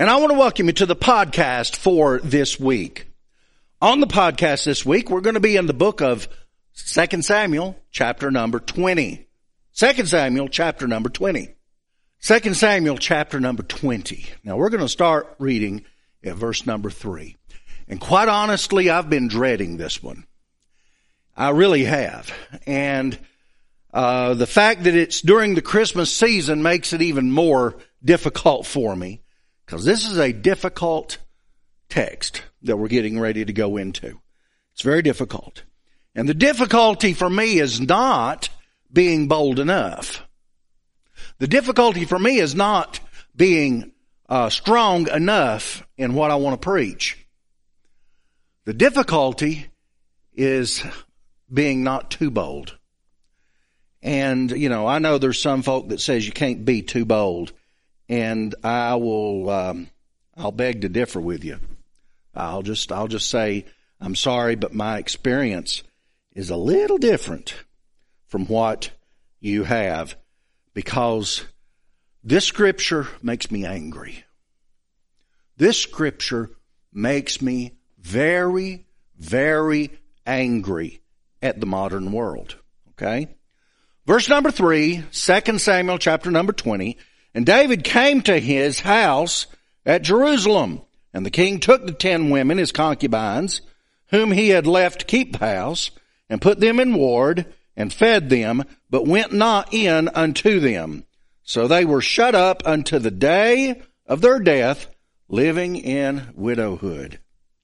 And I want to welcome you to the podcast for this week. On the podcast this week, we're going to be in the book of 2 Samuel, chapter number 20. 2 Samuel, chapter number 20. 2 Samuel, chapter number 20. Now, we're going to start reading at verse number 3. And quite honestly, I've been dreading this one. I really have. And the fact that it's during the Christmas season makes it even more difficult for me, because this is a difficult text that we're getting ready to go into. It's very difficult. And the difficulty for me is not being bold enough. The difficulty for me is not being strong enough in what I want to preach. The difficulty is being not too bold. And, I know there's some folk that says you can't be too bold. And I'll beg to differ with you. I'll just say, I'm sorry, but my experience is a little different from what you have, because this scripture makes me angry. This scripture makes me very, very angry at the modern world. Okay? Verse number 3, 2 Samuel chapter number 20. And David came to his house at Jerusalem, and the king took the 10 women, his concubines, whom he had left keep the house, and put them in ward, and fed them, but went not in unto them. So they were shut up unto the day of their death, living in widowhood.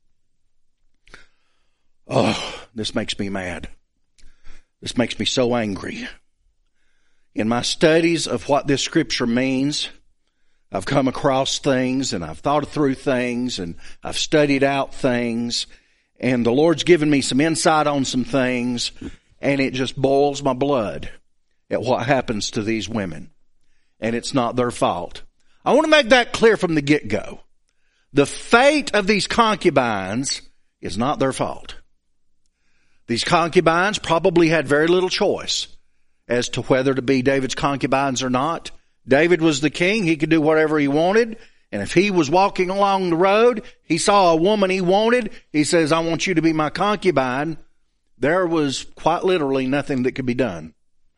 Oh, this makes me mad. This makes me so angry. In my studies of what this scripture means, I've come across things and I've thought through things and I've studied out things, and the Lord's given me some insight on some things, and it just boils my blood at what happens to these women. And it's not their fault. I want to make that clear from the get-go. The fate of these concubines is not their fault. These concubines probably had very little choice as to whether to be David's concubines or not. David was the king. He could do whatever he wanted. And if he was walking along the road, he saw a woman he wanted, he says, I want you to be my concubine. There was quite literally nothing that could be done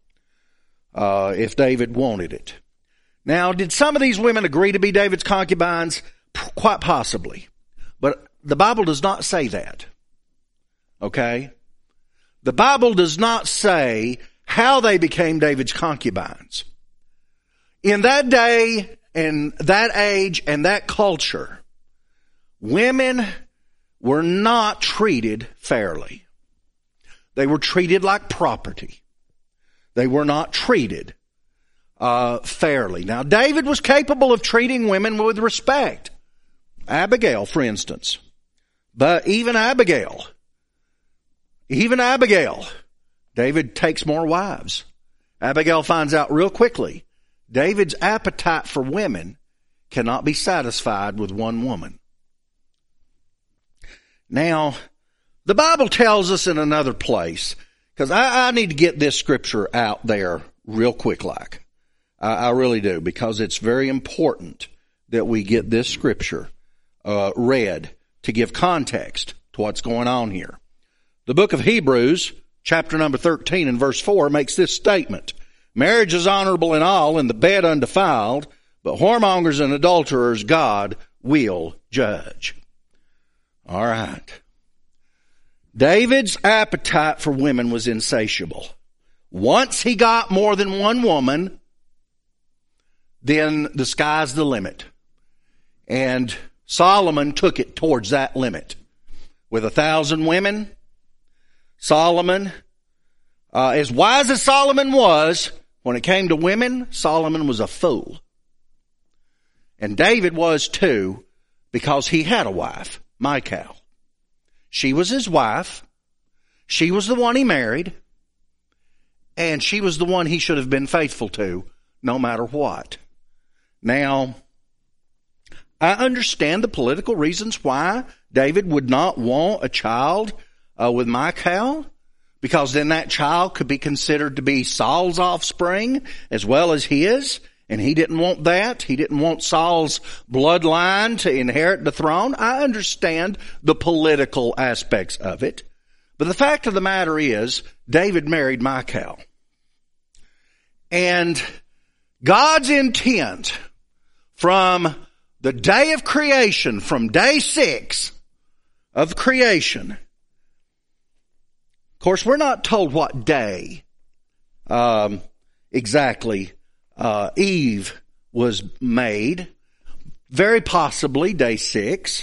if David wanted it. Now, did some of these women agree to be David's concubines? Quite possibly. But the Bible does not say that. Okay? The Bible does not say how they became David's concubines. In that day and that age and that culture, women were not treated fairly. They were treated like property. They were not treated fairly. Now, David was capable of treating women with respect. Abigail, for instance. But even Abigail, David takes more wives. Abigail finds out real quickly David's appetite for women cannot be satisfied with one woman. Now, the Bible tells us in another place, because I need to get this scripture out there real quick like. I really do, because it's very important that we get this scripture read to give context to what's going on here. The book of Hebrews, chapter number 13 and verse 4, makes this statement. Marriage is honorable in all, and the bed undefiled, but whoremongers and adulterers God will judge. All right. David's appetite for women was insatiable. Once he got more than one woman, then the sky's the limit. And Solomon took it towards that limit. With 1,000 women, Solomon, as wise as Solomon was, when it came to women, Solomon was a fool. And David was too, because he had a wife, Michal. She was his wife. She was the one he married. And she was the one he should have been faithful to, no matter what. Now, I understand the political reasons why David would not want a child with Michal, because then that child could be considered to be Saul's offspring as well as his, And he didn't want that. He didn't want Saul's bloodline to inherit the throne. I understand the political aspects of it. But the fact of the matter is, David married Michal. And God's intent from the day of creation, from day 6 of creation. Of course, we're not told what day exactly Eve was made. Very possibly day 6.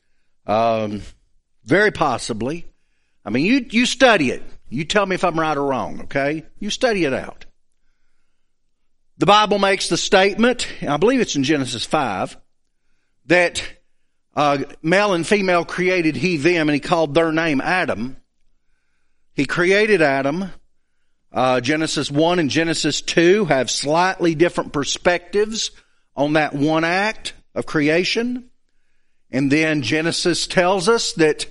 Very possibly. I mean, you study it. You tell me if I'm right or wrong, okay? You study it out. The Bible makes the statement, I believe it's in Genesis 5, that male and female created he them, and he called their name Adam. He created Adam. Genesis 1 and Genesis 2 have slightly different perspectives on that one act of creation. And then Genesis tells us that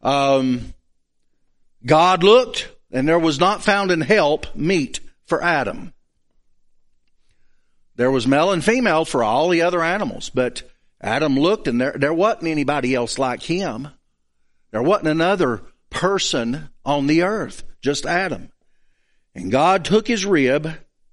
God looked, and there was not found in help meet for Adam. There was male and female for all the other animals, but Adam looked, and there wasn't anybody else like him. There wasn't another person on the earth, just Adam. And God took his rib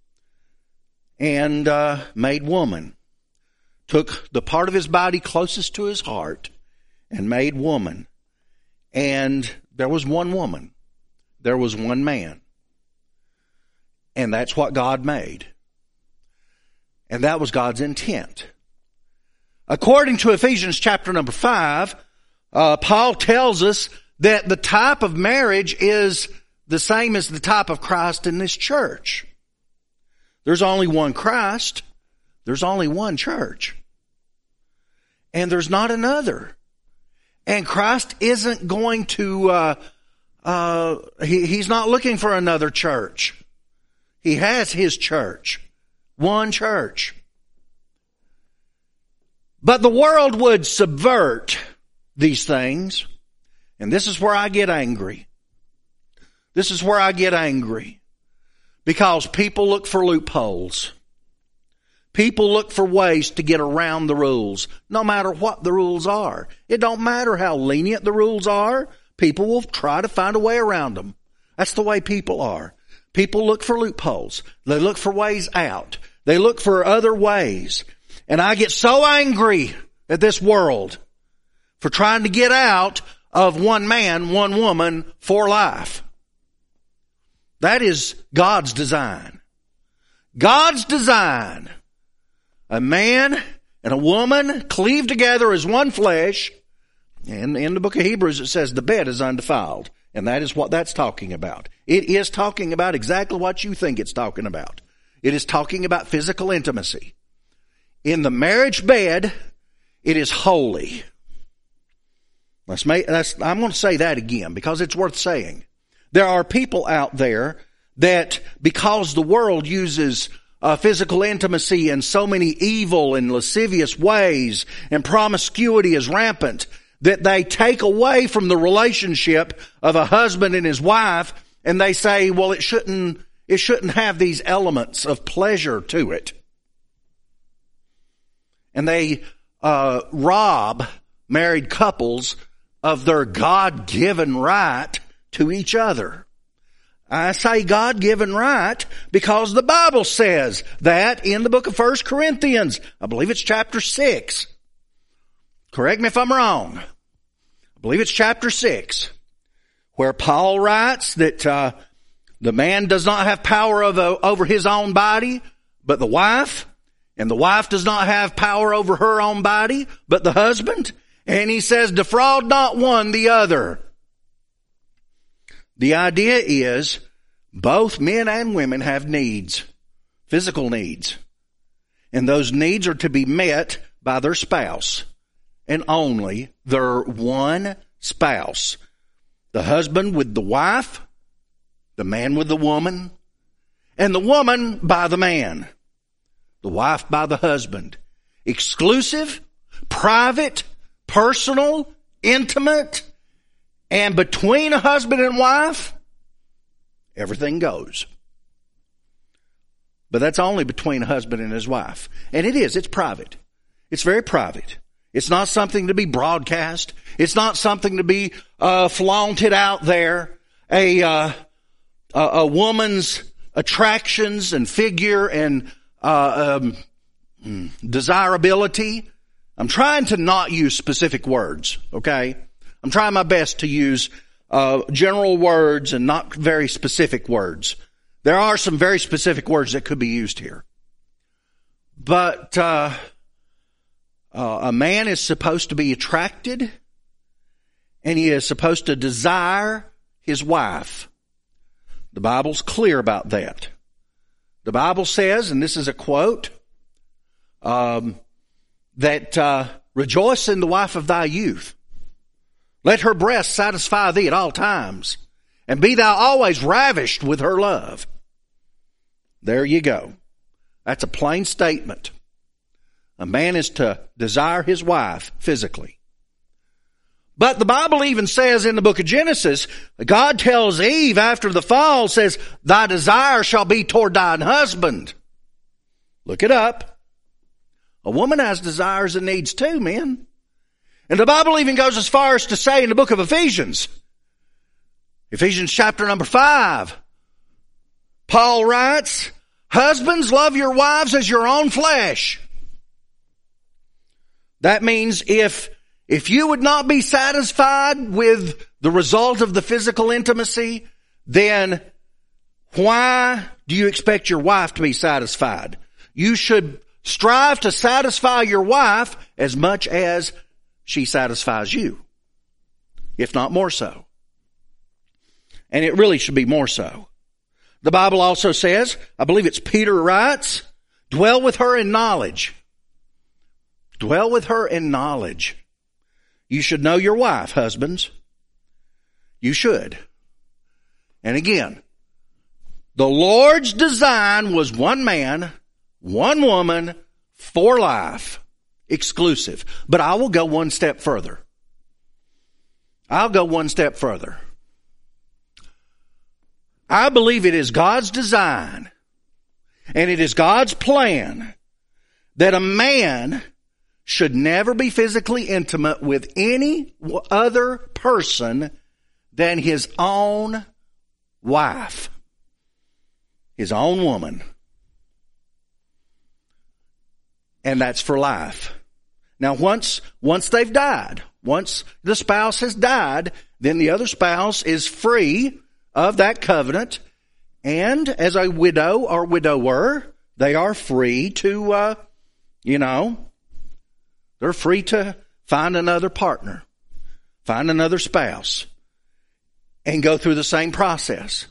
and made woman. Took the part of his body closest to his heart and made woman. And there was one woman. There was one man. And that's what God made. And that was God's intent. According to Ephesians chapter number 5, Paul tells us that the type of marriage is the same as the type of Christ in this church. There's only one Christ. There's only one church. And there's not another. And Christ isn't going to, he's not looking for another church. He has his church. One church. But the world would subvert these things. And this is where I get angry. This is where I get angry. Because people look for loopholes. People look for ways to get around the rules, no matter what the rules are. It don't matter how lenient the rules are. People will try to find a way around them. That's the way people are. People look for loopholes. They look for ways out. They look for other ways. And I get so angry at this world for trying to get out of one man, one woman for life. That is God's design. God's design. A man and a woman cleave together as one flesh. And in the book of Hebrews it says the bed is undefiled. And that is what that's talking about. It is talking about exactly what you think it's talking about. It is talking about physical intimacy. In the marriage bed, it is holy. I'm going to say that again because it's worth saying. There are people out there that because the world uses physical intimacy in so many evil and lascivious ways and promiscuity is rampant, that they take away from the relationship of a husband and his wife, and they say, well, it shouldn't have these elements of pleasure to it. And they rob married couples of their God-given right to each other. I say God-given right because the Bible says that in the book of 1 Corinthians. I believe it's chapter 6. Correct me if I'm wrong. I believe it's chapter 6, where Paul writes that the man does not have power over his own body, but the wife. And the wife does not have power over her own body, but the husband. And he says, defraud not one the other. The idea is both men and women have needs, physical needs. And those needs are to be met by their spouse and only their one spouse. The husband with the wife, the man with the woman, and the woman by the man. The wife by the husband. Exclusive, private, personal, intimate, and between a husband and wife, everything goes. But that's only between a husband and his wife. And it's private. It's very private. It's not something to be broadcast. It's not something to be flaunted out there. A woman's attractions and figure and desirability. I'm trying to not use specific words, okay? I'm trying my best to use general words and not very specific words. There are some very specific words that could be used here. But a man is supposed to be attracted, and he is supposed to desire his wife. The Bible's clear about that. The Bible says, and this is a quote, that rejoice in the wife of thy youth. Let her breast satisfy thee at all times, and be thou always ravished with her love. There you go. That's a plain statement. A man is to desire his wife physically. But the Bible even says in the book of Genesis, God tells Eve after the fall, says, thy desire shall be toward thine husband. Look it up. A woman has desires and needs too, men. And the Bible even goes as far as to say in the book of Ephesians, Ephesians chapter number 5, Paul writes, husbands, love your wives as your own flesh. That means if you would not be satisfied with the result of the physical intimacy, then why do you expect your wife to be satisfied? You should strive to satisfy your wife as much as she satisfies you, if not more so. And it really should be more so. The Bible also says, I believe it's Peter writes, dwell with her in knowledge. Dwell with her in knowledge. You should know your wife, husbands. You should. And again, the Lord's design was one man, one woman, for life. Exclusive. But I will go one step further. I'll go one step further. I believe it is God's design and it is God's plan that a man should never be physically intimate with any other person than his own wife, his own woman. And that's for life. Now once they've died, once the spouse has died, then the other spouse is free of that covenant. And as a widow or widower, they are free to, they're free to find another partner, find another spouse, and go through the same process.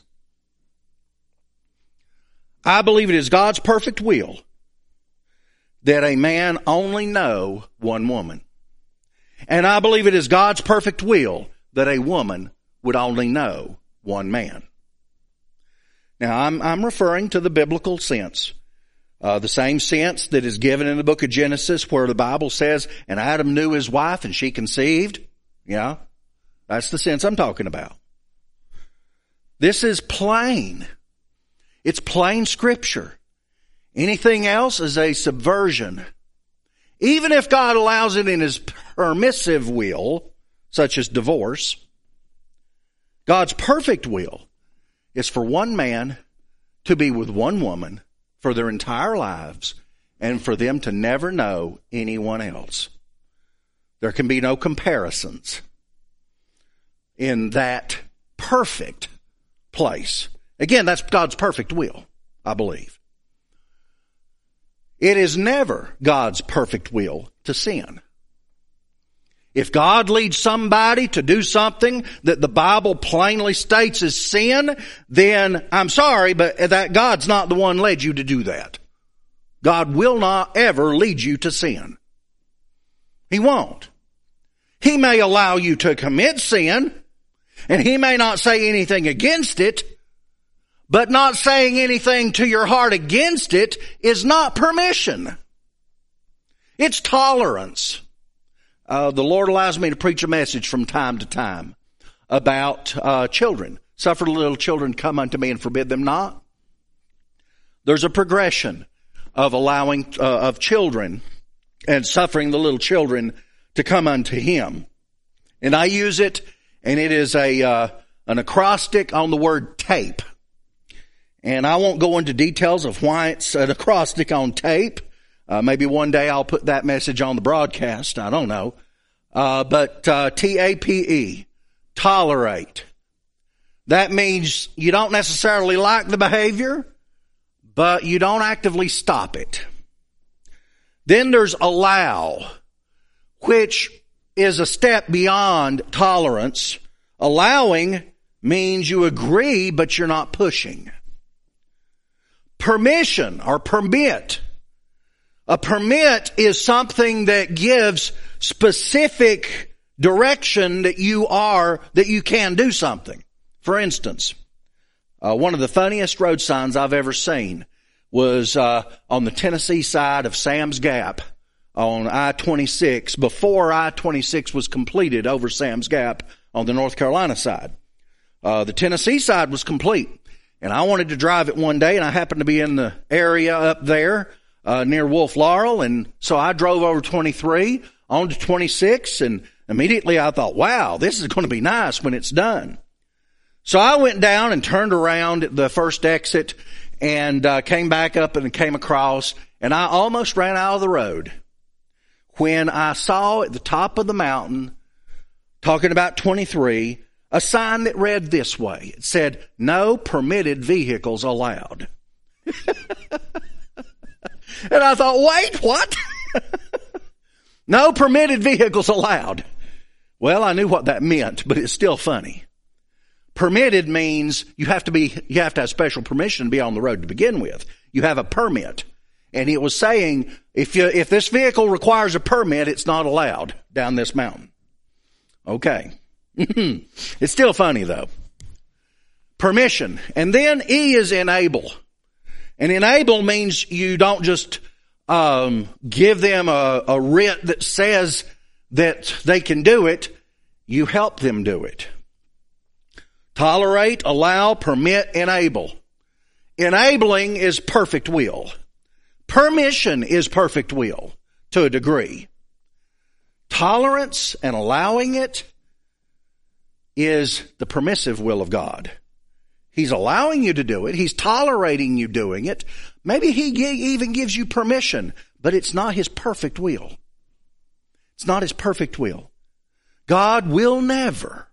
I believe it is God's perfect will that a man only know one woman. And I believe it is God's perfect will that a woman would only know one man. Now, I'm referring to the biblical sense. The same sense that is given in the book of Genesis where the Bible says, and Adam knew his wife and she conceived. Yeah, that's the sense I'm talking about. This is plain. It's plain scripture. Anything else is a subversion. Even if God allows it in his permissive will, such as divorce, God's perfect will is for one man to be with one woman for their entire lives and for them to never know anyone else. There can be no comparisons in that perfect place. Again, that's God's perfect will, I believe. It is never God's perfect will to sin. If God leads somebody to do something that the Bible plainly states is sin, then I'm sorry, but that God's not the one led you to do that. God will not ever lead you to sin. He won't. He may allow you to commit sin, and he may not say anything against it, but not saying anything to your heart against it is not permission. It's tolerance. The Lord allows me to preach a message from time to time about children. Suffer little children come unto me and forbid them not. there's a progression of allowing, of children and suffering the little children to come unto Him. And I use it, and it is an acrostic on the word tape. And I won't go into details of why it's an acrostic on tape. Maybe one day I'll put that message on the broadcast. I don't know. But TAPE, tolerate. That means you don't necessarily like the behavior, but you don't actively stop it. Then there's allow, which is a step beyond tolerance. Allowing means you agree, but you're not pushing. Permission or permit. A permit is something that gives specific direction that you can do something. For instance, one of the funniest road signs I've ever seen was on the Tennessee side of Sam's Gap on I-26, before I-26 was completed over Sam's Gap on the North Carolina side. The Tennessee side was complete, and I wanted to drive it one day, and I happened to be in the area up there near Wolf Laurel, and so I drove over 23 onto 26, and immediately I thought, wow, this is going to be nice when it's done. So I went down and turned around at the first exit and came back up and came across, and I almost ran out of the road when I saw at the top of the mountain, talking about 23, a sign that read this way. It said, "No permitted vehicles allowed." And I thought, wait, what? No permitted vehicles allowed. Well, I knew what that meant, but it's still funny. Permitted means you have to have special permission to be on the road to begin with. You have a permit. And it was saying, if this vehicle requires a permit, it's not allowed down this mountain. Okay. It's still funny though. Permission. And then E is enable. And enable means you don't just give them a writ that says that they can do it. You help them do it. Tolerate, allow, permit, enable. Enabling is perfect will. Permission is perfect will to a degree. Tolerance and allowing it is the permissive will of God. He's allowing you to do it. He's tolerating you doing it. Maybe He even gives you permission, but it's not His perfect will. It's not His perfect will. God will never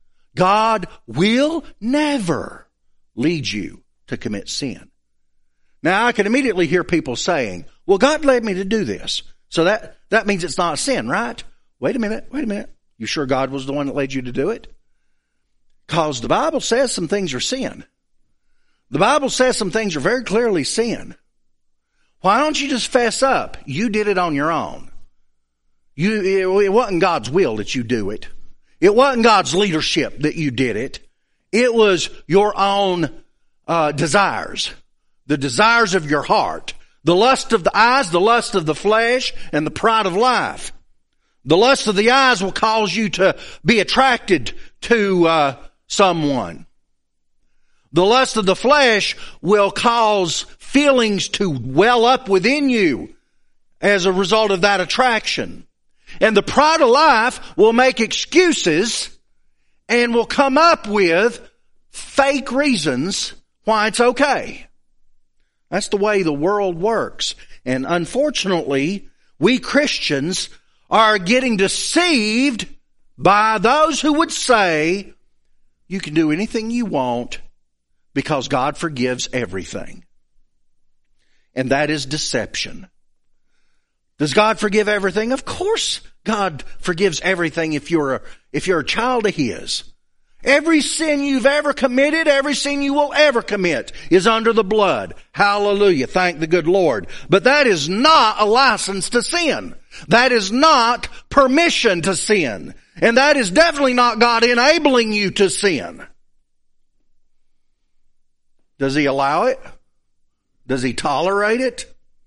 lead you to commit sin. Now, I can immediately hear people saying, well, God led me to do this, so that means it's not sin, right? Wait a minute. You sure God was the one that led you to do it? Because the Bible says some things are sin. The Bible says some things are very clearly sin. Why don't you just fess up? You did it on your own. It wasn't God's will that you do it. It wasn't God's leadership that you did it. It was your own desires. The desires of your heart. The lust of the eyes, the lust of the flesh, and the pride of life. The lust of the eyes will cause you to be attracted to someone. The lust of the flesh will cause feelings to well up within you as a result of that attraction. And the pride of life will make excuses and will come up with fake reasons why it's okay. That's the way the world works. And unfortunately, we Christians are getting deceived by those who would say, you can do anything you want because God forgives everything. And that is deception. Does God forgive everything? Of course God forgives everything if you're a child of His. Every sin you've ever committed, every sin you will ever commit is under the blood. Hallelujah. Thank the good Lord. But that is not a license to sin. That is not permission to sin. And that is definitely not God enabling you to sin. Does He allow it? Does He tolerate it?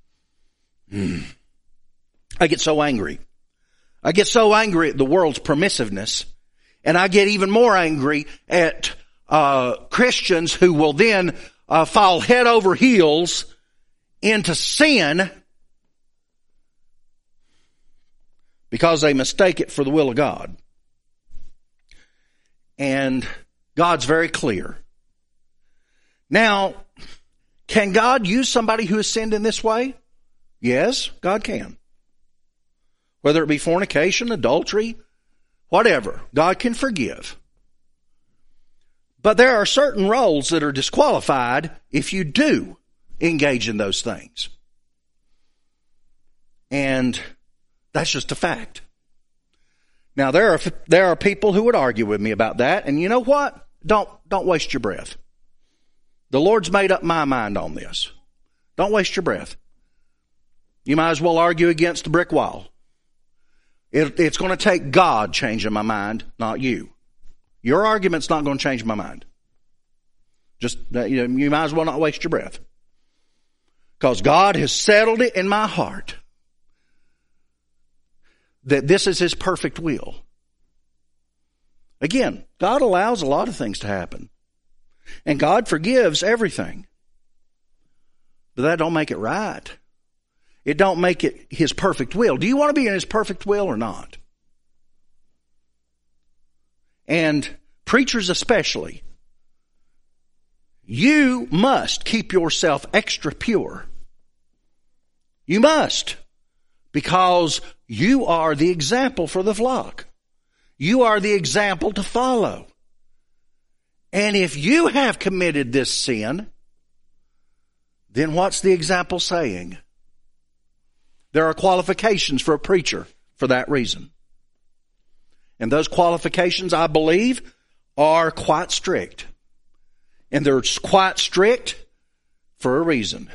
I get so angry. I get so angry at the world's permissiveness. And I get even more angry at Christians who will then fall head over heels into sin because they mistake it for the will of God. And God's very clear. Now, can God use somebody who has sinned in this way? Yes, God can. Whether it be fornication, adultery, whatever, God can forgive. But there are certain roles that are disqualified if you do engage in those things. And that's just a fact. Now, there are people who would argue with me about that, and you know what? Don't waste your breath. The Lord's made up my mind on this. Don't waste your breath. You might as well argue against a brick wall. It's going to take God changing my mind, not you. Your argument's not going to change my mind. Just, you might as well not waste your breath. Because God has settled it in my heart that this is His perfect will. Again, God allows a lot of things to happen. And God forgives everything. But that don't make it right. It don't make it His perfect will. Do you want to be in His perfect will or not? And preachers especially, you must keep yourself extra pure. You must. Because you are the example for the flock. You are the example to follow. And if you have committed this sin, then what's the example saying? There are qualifications for a preacher for that reason. And those qualifications, I believe, are quite strict. And they're quite strict for a reason.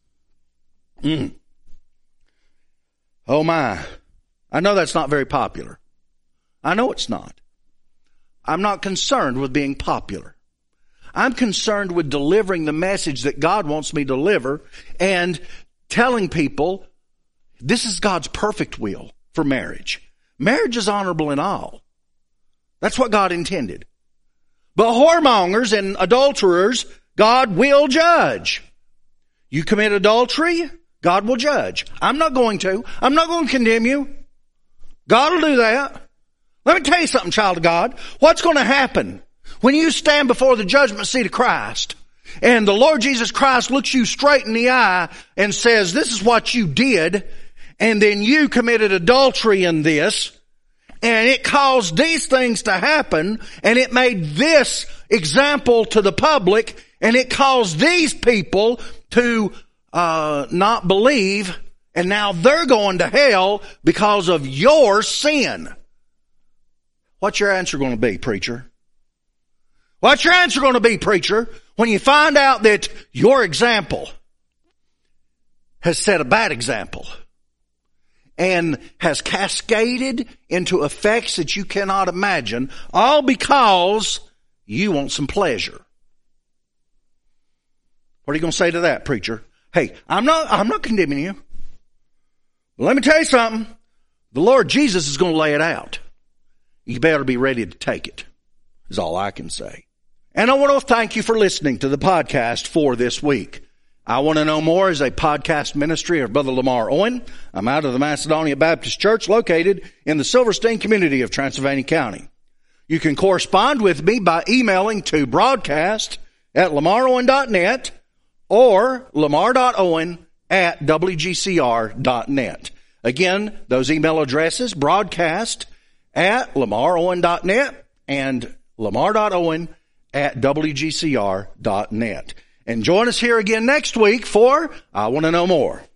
Oh my. I know that's not very popular. I know it's not. I'm not concerned with being popular. I'm concerned with delivering the message that God wants me to deliver and telling people this is God's perfect will for marriage. Marriage is honorable in all. That's what God intended. But whoremongers and adulterers, God will judge. You commit adultery, God will judge. I'm not going to condemn you. God will do that. Let me tell you something, child of God. What's going to happen when you stand before the judgment seat of Christ and the Lord Jesus Christ looks you straight in the eye and says, this is what you did, and then you committed adultery in this, and it caused these things to happen, and it made this example to the public, and it caused these people to not believe, and now they're going to hell because of your sin. What's your answer going to be, preacher? What's your answer going to be, preacher, when you find out that your example has set a bad example and has cascaded into effects that you cannot imagine, all because you want some pleasure? What are you going to say to that, preacher? Hey, I'm not condemning you. But let me tell you something. The Lord Jesus is going to lay it out. You better be ready to take it, is all I can say. And I want to thank you for listening to the podcast for this week. I Want to Know More is a podcast ministry of Brother Lamar Owen. I'm out of the Macedonia Baptist Church located in the Silverstein community of Transylvania County. You can correspond with me by emailing to broadcast@lamarowen.net or lamar.owen@wgcr.net. Again, those email addresses, broadcast@lamarowen.net and lamar.owen@wgcr.net. And join us here again next week for I Want to Know More.